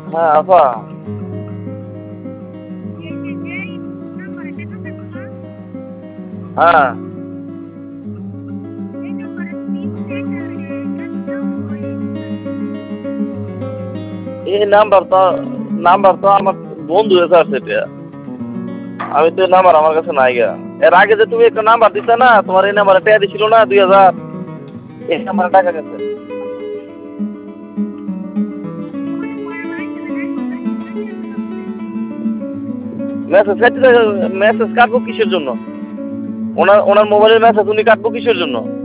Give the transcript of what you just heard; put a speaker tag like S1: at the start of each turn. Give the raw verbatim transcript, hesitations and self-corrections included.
S1: হ্যাঁ আপা। হ্যাঁ। এই নাম্বার তো নাম্বার তো আমার বন্ধু এসে আছে এটা। আমি তো এই নাম্বার আমার কাছে নাই গা। এর আগে যে তুমি একটা নাম্বার দিতে না, তোমার এই নাম্বারে টাকা দিছিল না দুই হাজার, এই নাম্বারে টাকা গেছে। মেসেজ কাটতে মেসেজ কাটবো কিসের জন্য? ওনার ওনার মোবাইলের মেসেজ উনি কাটবো কিসের জন্য?